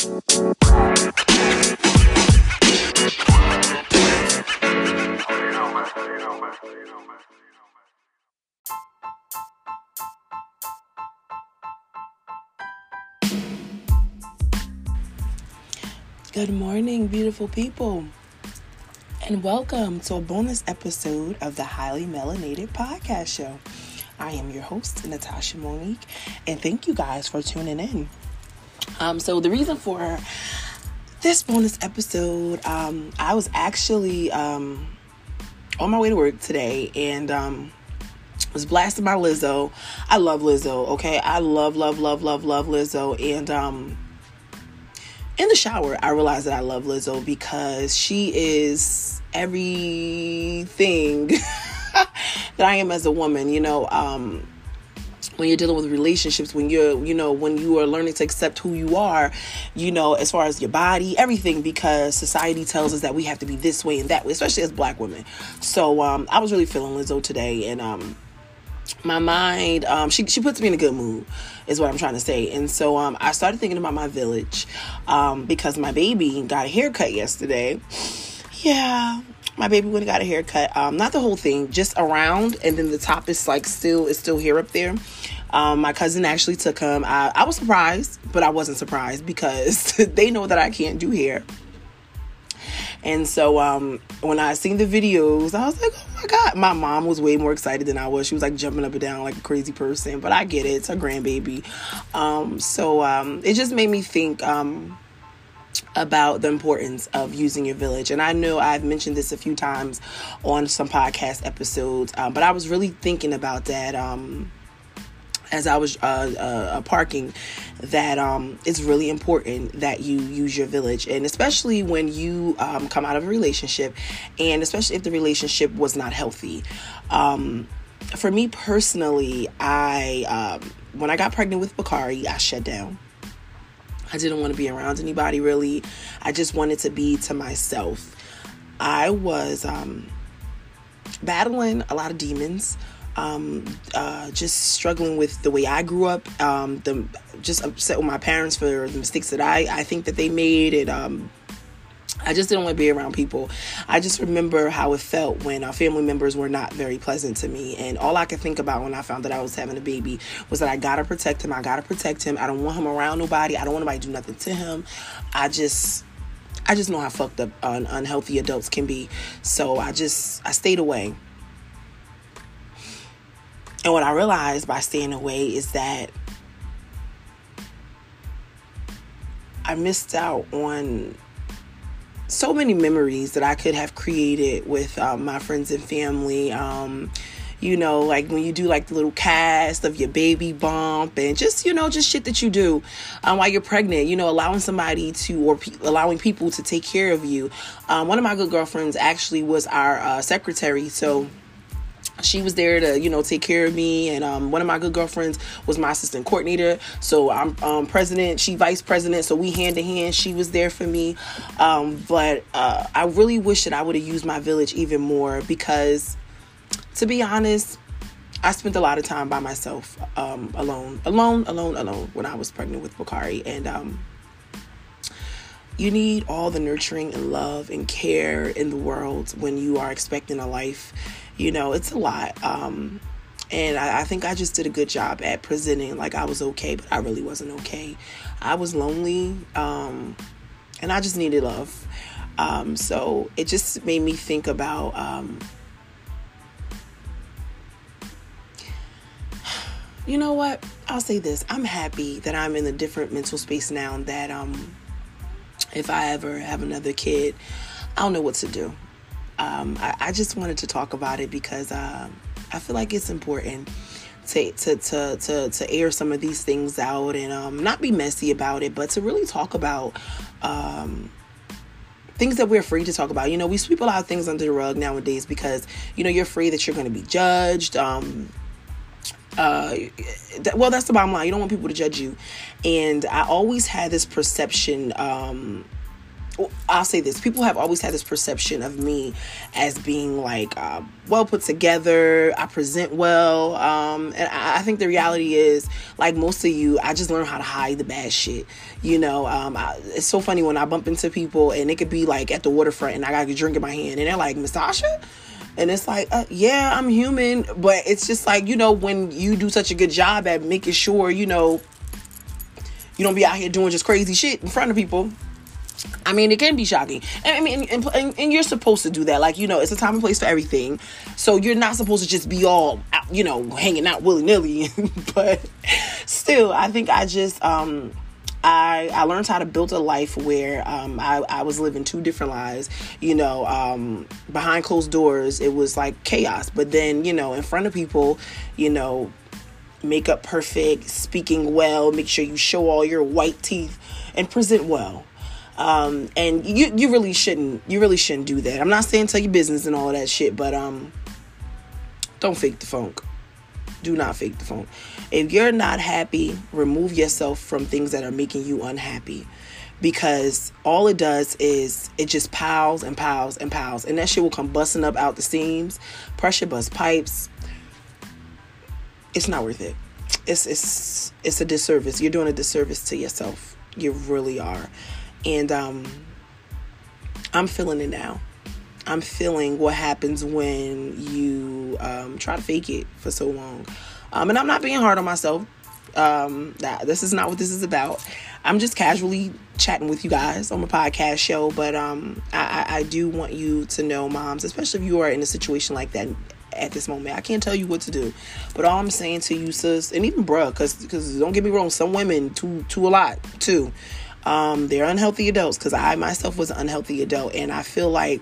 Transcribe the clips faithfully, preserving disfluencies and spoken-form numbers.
Good morning, beautiful people, and welcome to a bonus episode of the Highly Melanated Podcast Show. I am your host, Natasha Monique, and thank you guys for tuning in. Um, so the reason for this bonus episode, um, I was actually um, on my way to work today, and um, was blasting by Lizzo. I love Lizzo, okay? I love, love, love, love, love Lizzo, and um. In the shower, I realized that I love Lizzo because she is everything that I am as a woman. You know, um, when you're dealing with relationships, when you're, you know, when you are learning to accept who you are, you know, as far as your body, everything, because society tells us that we have to be this way and that way, especially as Black women. So um, I was really feeling Lizzo today, and um, my mind, um, she she puts me in a good mood, is what I'm trying to say. And so um, I started thinking about my village um, because my baby got a haircut yesterday. Yeah, my baby went and got a haircut. Um, not the whole thing, just around, and then the top is like still is still hair up there. Um, my cousin actually took him. I, I was surprised, but I wasn't surprised because they know that I can't do hair. And so um, when I seen the videos, I was like, oh my God. My mom was way more excited than I was. She was like jumping up and down like a crazy person. But I get it. It's her grandbaby. Um, so um, it just made me think um, about the importance of using your village. And I know I've mentioned this a few times on some podcast episodes. Um, but I was really thinking about that um, as I was uh, uh, parking, that um, it's really important that you use your village. And especially when you um, come out of a relationship, and especially if the relationship was not healthy. Um, for me personally, I um, when I got pregnant with Bakari, I shut down. I didn't want to be around anybody, really. I just wanted to be to myself. I was um, battling a lot of demons. Um, uh, just struggling with the way I grew up, um, the, just upset with my parents for the mistakes that I, I think that they made. And, um, I just didn't want to be around people. I just remember how it felt when our family members were not very pleasant to me. And all I could think about when I found that I was having a baby was that I gotta protect him. I gotta protect him. I don't want him around nobody. I don't want nobody to do nothing to him. I just, I just know how fucked up uh, unhealthy adults can be. So I just, I stayed away. And what I realized by staying away is that I missed out on so many memories that I could have created with um, my friends and family. Um, you know, like when you do like the little cast of your baby bump and just, you know, just shit that you do um, while you're pregnant, you know, allowing somebody to, or pe- allowing people to take care of you. Um, one of my good girlfriends actually was our uh, secretary. So she was there to, you know, take care of me. And um, one of my good girlfriends was my assistant coordinator. So I'm um, president, she vice president. So we hand to hand. She was there for me. Um, but uh, I really wish that I would have used my village even more because, to be honest, I spent a lot of time by myself, um, alone, alone, alone, alone when I was pregnant with Bakari. And um, you need all the nurturing and love and care in the world when you are expecting a life. You know, it's a lot. Um, and I, I think I just did a good job at presenting like I was okay, but I really wasn't okay. I was lonely, um, and I just needed love. Um, so it just made me think about, um, you know what? I'll say this. I'm happy that I'm in a different mental space now that um, if I ever have another kid, I don't know what to do. Um, I, I just wanted to talk about it because uh, I feel like it's important to, to to to to air some of these things out and um, not be messy about it, but to really talk about um, things that we're afraid to talk about. You know, we sweep a lot of things under the rug nowadays because, you know, you're afraid that you're going to be judged. Um, uh, th- well, that's the bottom line. You don't want people to judge you. And I always had this perception um, I'll say this. People have always had this perception of me as being like uh, well put together. I present well. Um, and I, I think the reality is, like most of you, I just learned how to hide the bad shit. You know, um, I, it's so funny when I bump into people and it could be like at the waterfront and I got a drink in my hand and they're like, Miss Tasha? And it's like, uh, yeah, I'm human. But it's just like, you know, when you do such a good job at making sure, you know, you don't be out here doing just crazy shit in front of people. I mean, it can be shocking. And I mean, and, and, and you're supposed to do that. Like, you know, it's a time and place for everything. So you're not supposed to just be all, out, you know, hanging out willy-nilly. But still, I think I just, um, I, I learned how to build a life where um, I, I was living two different lives. You know, um, behind closed doors, it was like chaos. But then, you know, in front of people, you know, makeup perfect, speaking well, make sure you show all your white teeth and present well. Um, and you, you really shouldn't, you really shouldn't do that. I'm not saying tell your business and all of that shit, but, um, don't fake the funk. Do not fake the funk. If you're not happy, remove yourself from things that are making you unhappy, because all it does is it just piles and piles and piles, and that shit will come busting up out the seams, pressure bust pipes. It's not worth it. It's, it's, it's a disservice. You're doing a disservice to yourself. You really are. And um, I'm feeling it now. I'm feeling what happens when you um, try to fake it for so long. Um, and I'm not being hard on myself. Um, nah, this is not what this is about. I'm just casually chatting with you guys on my podcast show. But um, I, I, I do want you to know, moms, especially if you are in a situation like that at this moment. I can't tell you what to do. But all I'm saying to you, sis, and even bruh, because because don't get me wrong, some women, too, too a lot, too. Um, they're unhealthy adults, because I myself was an unhealthy adult. And I feel like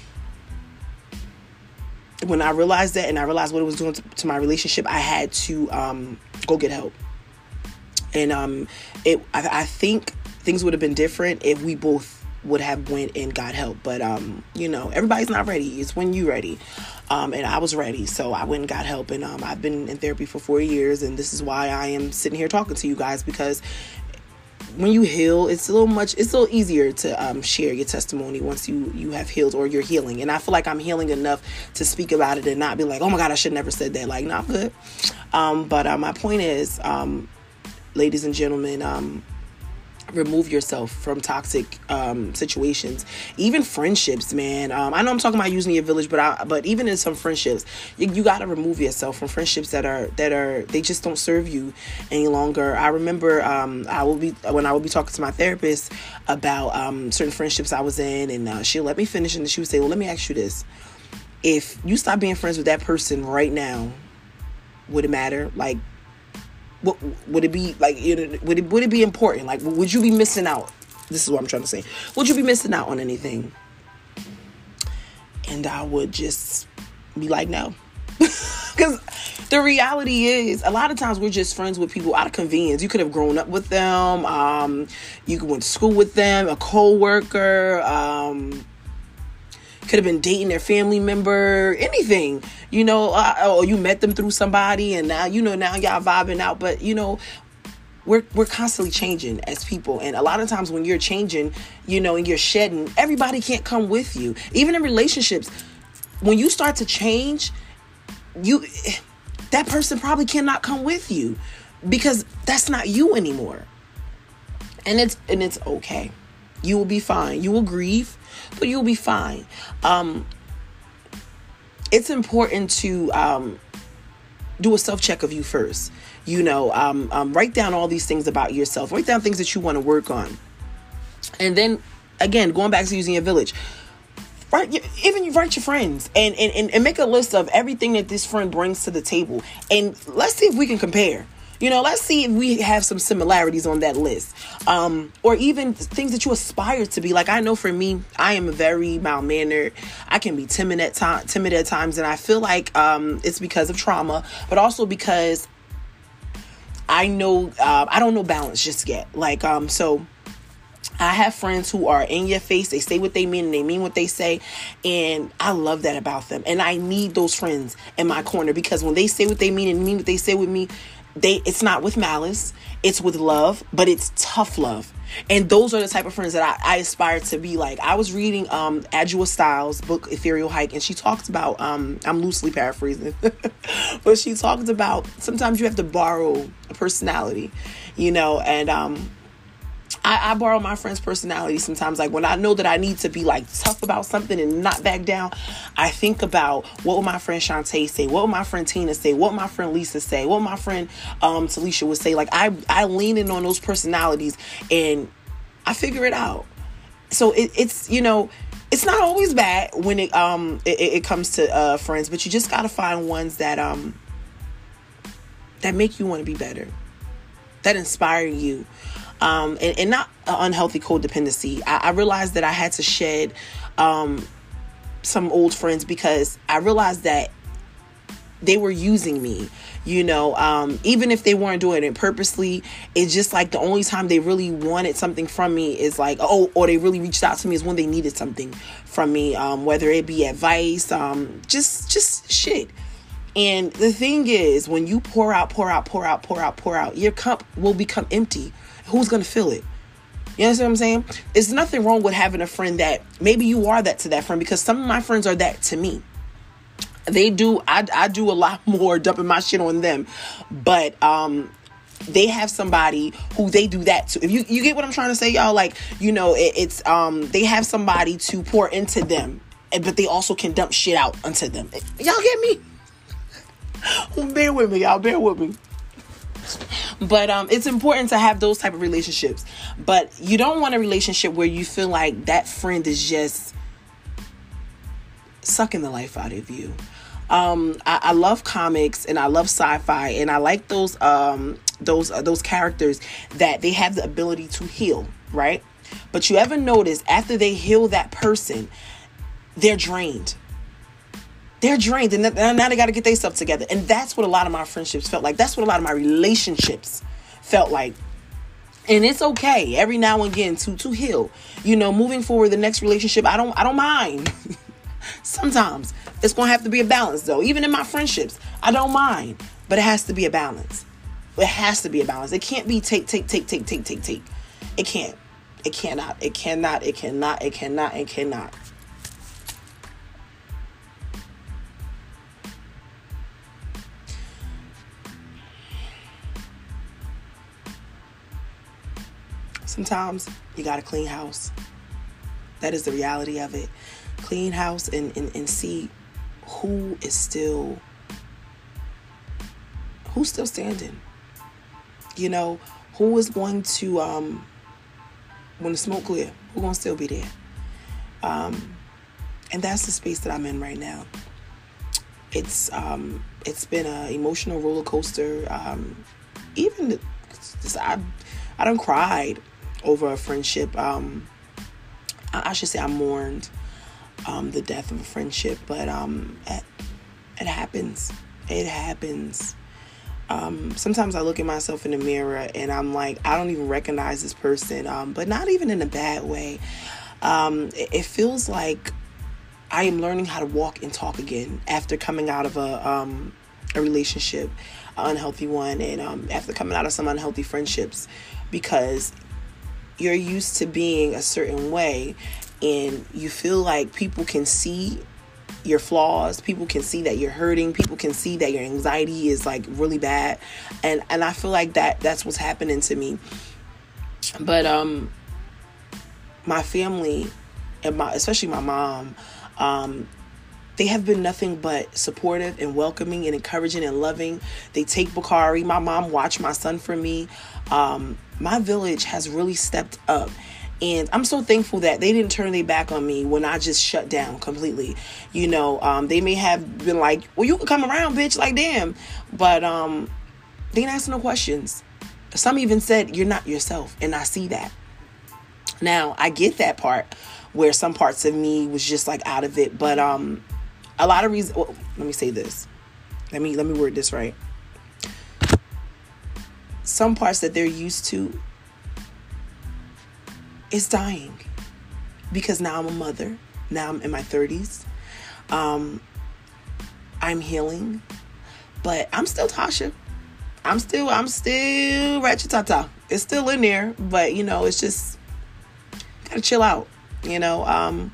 when I realized that and I realized what it was doing to, to my relationship, I had to um, go get help. And um, it, I, I think things would have been different if we both would have went and got help. But, um, you know, everybody's not ready. It's when you're ready. Um, and I was ready. So I went and got help. And um, I've been in therapy for four years. And this is why I am sitting here talking to you guys, because when you heal, it's a little much, it's a little easier to um, share your testimony once you, you have healed or you're healing. And I feel like I'm healing enough to speak about it and not be like, oh my God, I should never said that. Like, not good. Um, but uh, my point is, um, ladies and gentlemen, um, remove yourself from toxic um, situations, even friendships, man. Um, I know I'm talking about using your village, but I, but even in some friendships, you, you got to remove yourself from friendships that are that are they just don't serve you any longer. I remember um, I will be when I will be talking to my therapist about um, certain friendships I was in, and uh, she'll let me finish, and she would say, "Well, let me ask you this: if you stop being friends with that person right now, would it matter? Like, What would it be like? You know, would it would it be important? Like, would you be missing out? This is what I'm trying to say. Would you be missing out on anything?" And I would just be like, no, because the reality is, a lot of times we're just friends with people out of convenience. You could have grown up with them. Um, you could went to school with them, a coworker. Um, could have been dating their family member, anything, you know, uh, or you met them through somebody and now, you know, now y'all vibing out. But, you know, we're, we're constantly changing as people. And a lot of times when you're changing, you know, and you're shedding, everybody can't come with you. Even in relationships, when you start to change, you, that person probably cannot come with you because that's not you anymore. And it's, and it's okay. You will be fine. You will grieve, but you'll be fine. Um, it's important to um, do a self-check of you first. You know, um, um, write down all these things about yourself. Write down things that you want to work on. And then, again, going back to using your village, write your, even you write your friends and, and, and, and make a list of everything that this friend brings to the table. And let's see if we can compare. You know, let's see if we have some similarities on that list. Um, or even things that you aspire to be. Like, I know for me, I am very mild-mannered. I can be timid at, to- timid at times. And I feel like um, it's because of trauma. But also because I know, uh, I don't know balance just yet. Like, um, so I have friends who are in your face. They say what they mean and they mean what they say. And I love that about them. And I need those friends in my corner because when they say what they mean and mean what they say with me, they it's not with malice, it's with love, but it's tough love. And those are the type of friends that I, I aspire to be like. I was reading um Adjua Styles' book Ethereal Hike, and she talks about um I'm loosely paraphrasing but she talks about sometimes you have to borrow a personality, you know. And um I, I borrow my friend's personality sometimes. Like when I know that I need to be like tough about something and not back down, I think about what would my friend Shantae say? What would my friend Tina say? What would my friend Lisa say? What would my friend um, Talisha would say? Like I, I lean in on those personalities and I figure it out. So it, it's, you know, it's not always bad when it um it, it comes to uh, friends, but you just got to find ones that um that make you want to be better, that inspire you. Um, and, and not uh, unhealthy codependency. I, I realized that I had to shed um, some old friends because I realized that they were using me, you know, um, even if they weren't doing it purposely. It's just like the only time they really wanted something from me is like, oh, or they really reached out to me is when they needed something from me, um, whether it be advice, um, just just shit. And the thing is, when you pour out, pour out, pour out, pour out, pour out, your cup will become empty. Who's going to fill it? You understand what I'm saying? There's nothing wrong with having a friend that maybe you are that to that friend, because some of my friends are that to me. They do. I, I do a lot more dumping my shit on them, but um, they have somebody who they do that to. If you, you get what I'm trying to say, y'all, like, you know, it, it's um, they have somebody to pour into them, but they also can dump shit out onto them. Y'all get me? Bear with me, y'all. Bear with me. But um, it's important to have those type of relationships. But you don't want a relationship where you feel like that friend is just sucking the life out of you. Um, I, I love comics and I love sci-fi, and I like those um, those uh, those characters that they have the ability to heal, right? But you ever notice after they heal that person, they're drained. They're drained, and now they got to get their stuff together. And that's what a lot of my friendships felt like. That's what a lot of my relationships felt like. And it's okay every now and again to to heal. You know, moving forward, the next relationship, I don't I don't mind. Sometimes it's gonna have to be a balance, though. Even in my friendships, I don't mind, but it has to be a balance. It has to be a balance. It can't be take take take take take take take. It can't. It cannot. It cannot. It cannot. It cannot. It cannot. Sometimes you got to clean house. That is the reality of it. Clean house and, and, and see who is still, who's still standing. You know, who is going to, um, when the smoke clear, who's going to still be there. Um, and that's the space that I'm in right now. It's, um, it's been an emotional roller coaster. Um, even, just, I, I done cried over a friendship. Um, I, I should say I mourned um, the death of a friendship, but um, it, it happens. It happens. Um, sometimes I look at myself in the mirror and I'm like, I don't even recognize this person, um, but not even in a bad way. Um, it, it feels like I am learning how to walk and talk again after coming out of a um, a relationship, an unhealthy one, and um, after coming out of some unhealthy friendships, because you're used to being a certain way and you feel like people can see your flaws, people can see that you're hurting, people can see that your anxiety is like really bad, and and I feel like that that's what's happening to me. But um my family and my especially my mom, um they have been nothing but supportive and welcoming and encouraging and loving. They take Bakari. My mom watched my son for me. Um, my village has really stepped up. And I'm so thankful that they didn't turn their back on me when I just shut down completely. You know, um, they may have been like, well, you can come around, bitch, like, damn. But um, they didn't ask no questions. Some even said, you're not yourself. And I see that. Now, I get that part where some parts of me was just like out of it. But um, a lot of reasons, well, let me say this. Let me, let me word this right. Some parts that they're used to is dying, because now I'm a mother. Now I'm in my thirties. Um, I'm healing, but I'm still Tasha. I'm still, I'm still ratchet tata. It's still in there, but you know, it's just gotta chill out. You know, um,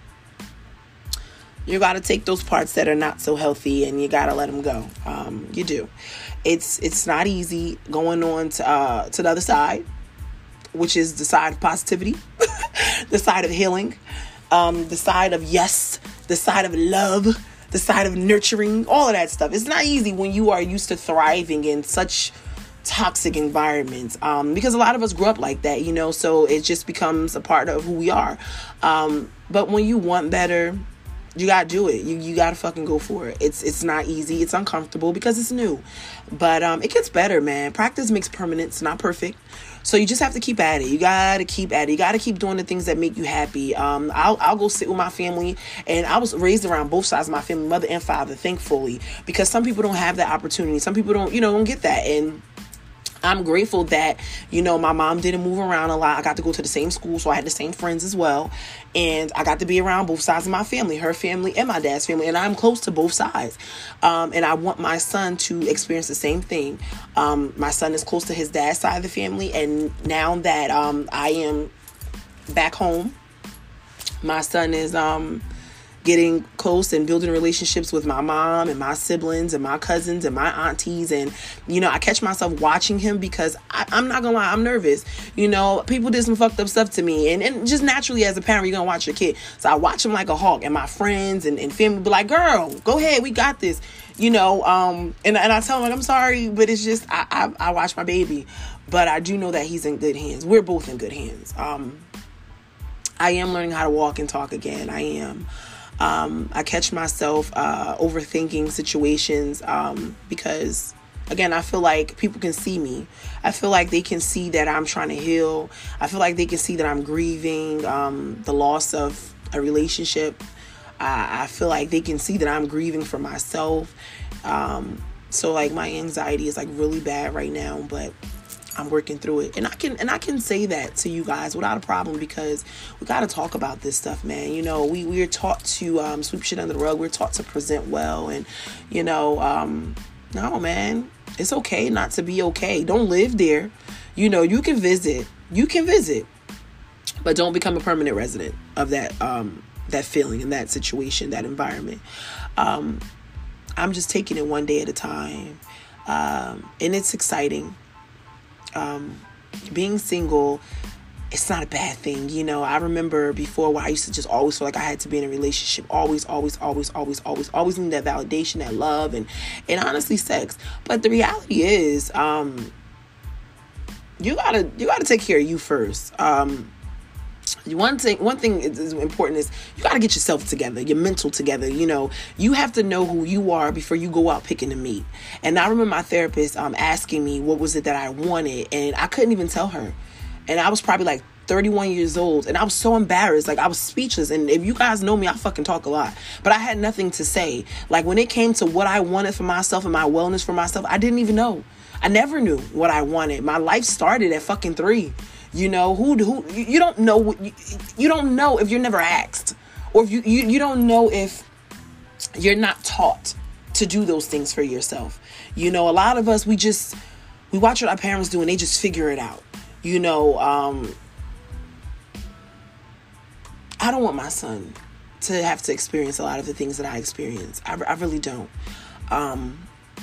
you gotta take those parts that are not so healthy, and you gotta let them go. Um, you do. It's it's not easy going on to uh, to the other side, which is the side of positivity, the side of healing, um, the side of yes, the side of love, the side of nurturing, all of that stuff. It's not easy when you are used to thriving in such toxic environments, um, because a lot of us grew up like that, you know, so it just becomes a part of who we are. Um, but when you want better, you gotta do it. You you gotta fucking go for it. It's it's not easy. It's uncomfortable because it's new, but um, it gets better, man. Practice makes permanent. It's not perfect, so you just have to keep at it. You gotta keep at it. You gotta keep doing the things that make you happy. Um, I'll I'll go sit with my family, and I was raised around both sides of my family, mother and father, thankfully, because some people don't have that opportunity. Some people don't, you know, don't get that, and I'm grateful that, you know, my mom didn't move around a lot. I got to go to the same school, so I had the same friends as well. And I got to be around both sides of my family, her family and my dad's family. And I'm close to both sides. Um, and I want my son to experience the same thing. Um, my son is close to his dad's side of the family. And now that um, I am back home, my son is um, getting close and building relationships with my mom and my siblings and my cousins and my aunties. And, you know, I catch myself watching him because I, I'm not gonna lie, I'm nervous. You know, people did some fucked up stuff to me. And, and just naturally as a parent, you're gonna watch your kid. So I watch him like a hawk, and my friends and, and family be like, girl, go ahead, we got this. You know, um, and, and I tell him, like, I'm sorry, but it's just, I, I, I watch my baby. But I do know that he's in good hands. We're both in good hands. Um, I am learning how to walk and talk again. I am. Um, I catch myself uh, overthinking situations um, because, again, I feel like people can see me. I feel like they can see that I'm trying to heal. I feel like they can see that I'm grieving um, the loss of a relationship. I, I feel like they can see that I'm grieving for myself. Um, so, like, my anxiety is, like, really bad right now, but I'm working through it. And I can and I can say that to you guys without a problem, because we got to talk about this stuff, man. You know, we, we're taught to um, sweep shit under the rug. We're taught to present well. And, you know, um, no, man, it's okay not to be okay. Don't live there. You know, you can visit. You can visit. But don't become a permanent resident of that um, that feeling and that situation, that environment. Um, I'm just taking it one day at a time. Um, and it's exciting. Um, being single, it's not a bad thing. You know, I remember before where I used to just always feel like I had to be in a relationship. Always, always, always, always, always, always need that validation, that love, and, and honestly sex. But the reality is, um, you gotta, you gotta take care of you first. Um, One thing, one thing is important is you got to get yourself together, your mental together. You know, you have to know who you are before you go out picking a meat. And I remember my therapist um, asking me what was it that I wanted, and I couldn't even tell her. And I was probably like thirty-one years old, and I was so embarrassed. Like, I was speechless. And if you guys know me, I fucking talk a lot, but I had nothing to say. Like, when it came to what I wanted for myself and my wellness for myself, I didn't even know. I never knew what I wanted. My life started at fucking three. You know, who, who, you don't know what, you, you don't know if you're never asked, or if you, you, you don't know if you're not taught to do those things for yourself. You know, a lot of us, we just, we watch what our parents do and they just figure it out. You know, um, I don't want my son to have to experience a lot of the things that I experience. I, I really don't. Um,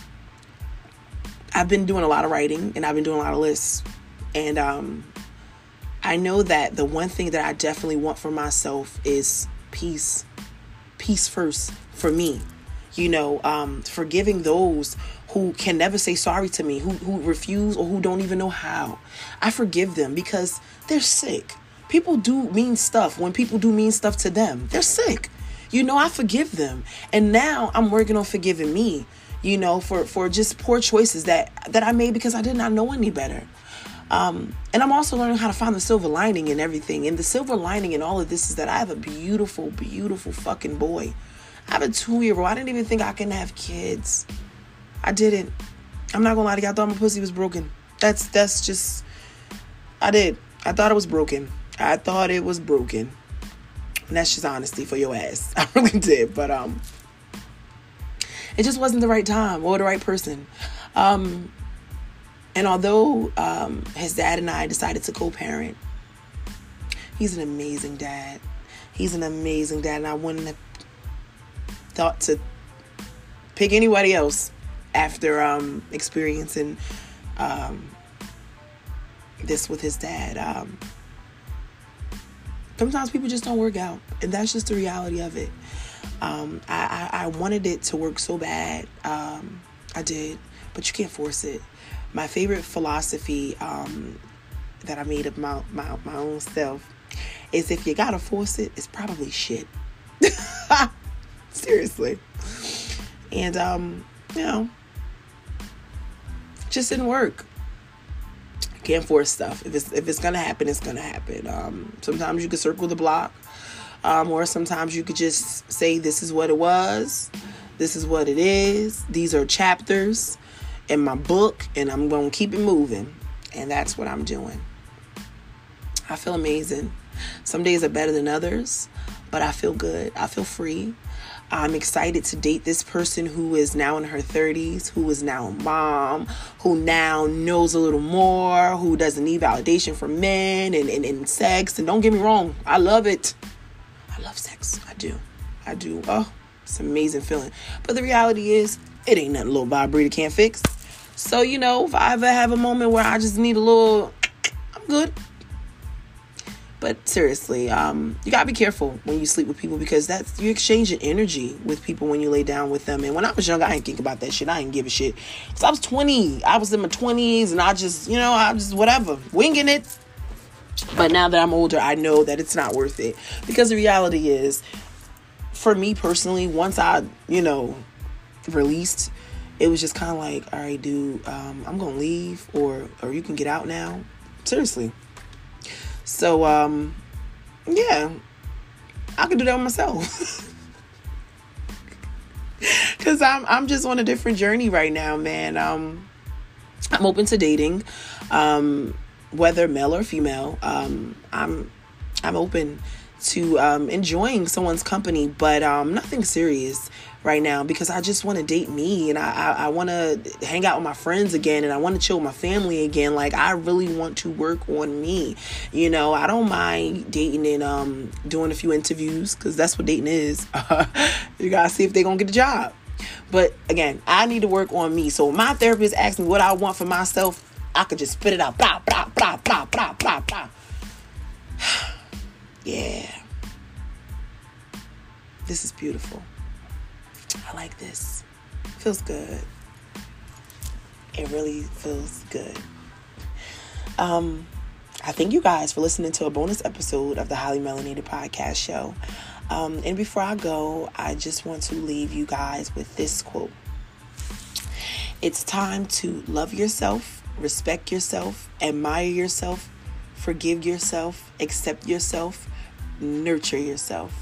I've been doing a lot of writing, and I've been doing a lot of lists, and, um, I know that the one thing that I definitely want for myself is peace. Peace first for me. You know, um, forgiving those who can never say sorry to me, who, who refuse or who don't even know how. I forgive them because they're sick. People do mean stuff when people do mean stuff to them. They're sick. You know, I forgive them. And now I'm working on forgiving me, you know, for, for just poor choices that, that I made because I did not know any better. Um, and I'm also learning how to find the silver lining in everything. And the silver lining in all of this is that I have a beautiful, beautiful fucking boy. I have a two-year-old. I didn't even think I can have kids. I didn't. I'm not gonna lie to you. I thought my pussy was broken. That's that's just, I did. I thought it was broken. I thought it was broken. And that's just honesty for your ass. I really did. But um, it just wasn't the right time or the right person. Um. And although um, his dad and I decided to co-parent, he's an amazing dad. He's an amazing dad, and I wouldn't have thought to pick anybody else after um, experiencing um, this with his dad. Um, sometimes people just don't work out, and that's just the reality of it. Um, I, I, I wanted it to work so bad. Um, I did, but you can't force it. My favorite philosophy um, that I made of my, my, my own self is if you gotta force it, it's probably shit. Seriously. And, um, you know, just didn't work. Can't force stuff. If it's if it's gonna happen, it's gonna happen. Um, sometimes you could circle the block, um, or sometimes you could just say, "This is what it was. This is what it is. These are chapters in my book, and I'm gonna keep it moving." And that's what I'm doing. I feel amazing. Some days are better than others, but I feel good. I feel free. I'm excited to date this person who is now in her thirties, who is now a mom, who now knows a little more, who doesn't need validation from men and, and, and sex. And don't get me wrong, I love it. I love sex. I do. I do. Oh, it's an amazing feeling. But the reality is, it ain't nothing little Bob Breeder can't fix. So, you know, if I ever have a moment where I just need a little, I'm good. But seriously, um, you gotta be careful when you sleep with people, because that's, you exchanging energy with people when you lay down with them. And when I was young, I didn't think about that shit. I didn't give a shit. Cause I was twenty. I was in my twenties, and I just, you know, I just whatever, winging it. But now that I'm older, I know that it's not worth it, because the reality is, for me personally, once I, you know, released, it was just kind of like, all right, dude, um, I'm gonna leave, or or you can get out now. Seriously. So, um, yeah, I could do that with myself. Cause I'm, I'm just on a different journey right now, man. Um, I'm open to dating, um, whether male or female. Um, I'm, I'm open to, um, enjoying someone's company, but, um, nothing serious right now, because I just want to date me, and I, I, I want to hang out with my friends again, and I want to chill with my family again. Like, I really want to work on me. You know, I don't mind dating and um doing a few interviews, because that's what dating is. You gotta see if they're gonna get the job. But again, I need to work on me. So my therapist asked me what I want for myself, I could just spit it out. Blah, blah, blah, blah, blah, blah, blah. Yeah. This is beautiful. I like this. Feels good. It really feels good. Um, I thank you guys for listening to a bonus episode of the Highly Melanated Podcast Show. Um, and before I go, I just want to leave you guys with this quote. It's time to love yourself, respect yourself, admire yourself, forgive yourself, accept yourself, nurture yourself.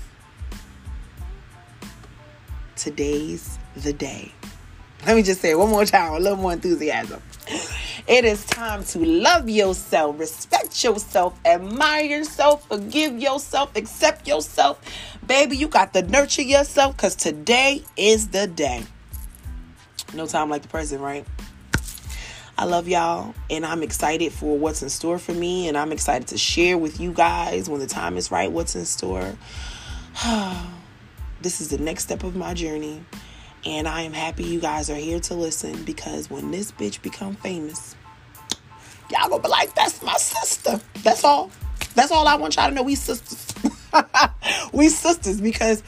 Today's the day. Let me just say it one more time, a little more enthusiasm. It is time to love yourself, respect yourself, admire yourself, forgive yourself, accept yourself. Baby, you got to nurture yourself, because today is the day. No time like the present, right? I love y'all, and I'm excited for what's in store for me, and I'm excited to share with you guys when the time is right what's in store. This is the next step of my journey, and I am happy you guys are here to listen, because when this bitch become famous, y'all gonna be like, that's my sister. That's all. That's all I want y'all to know. We sisters. We sisters, because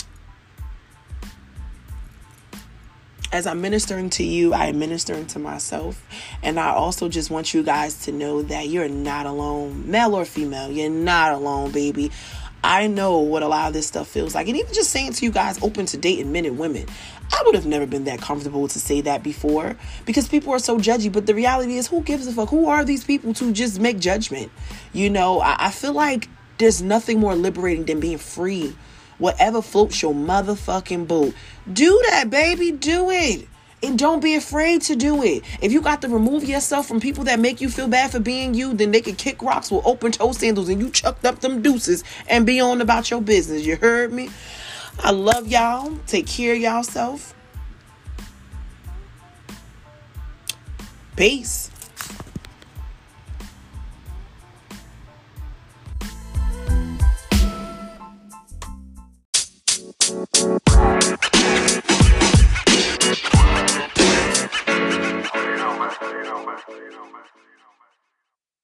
as I'm ministering to you, I am ministering to myself. And I also just want you guys to know that you're not alone, male or female. You're not alone, baby. I know what a lot of this stuff feels like. And even just saying to you guys, open to dating men and women, I would have never been that comfortable to say that before, because people are so judgy. But the reality is, who gives a fuck? Who are these people to just make judgment? You know, I, I feel like there's nothing more liberating than being free. Whatever floats your motherfucking boat. Do that, baby. Do it. And don't be afraid to do it. If you got to remove yourself from people that make you feel bad for being you, then they can kick rocks with open toe sandals, and you chucked up them deuces and be on about your business. You heard me? I love y'all. Take care of y'allself. Peace.